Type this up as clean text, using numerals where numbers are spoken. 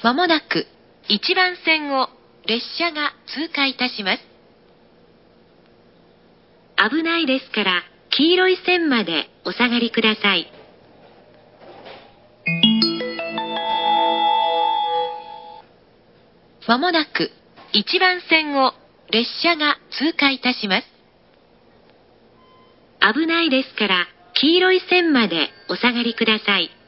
まもなく1番線を列車が通過いたします。危ないですから黄色い線までお下がりください。まもなく1番線を列車が通過いたします。危ないですから黄色い線までお下がりください。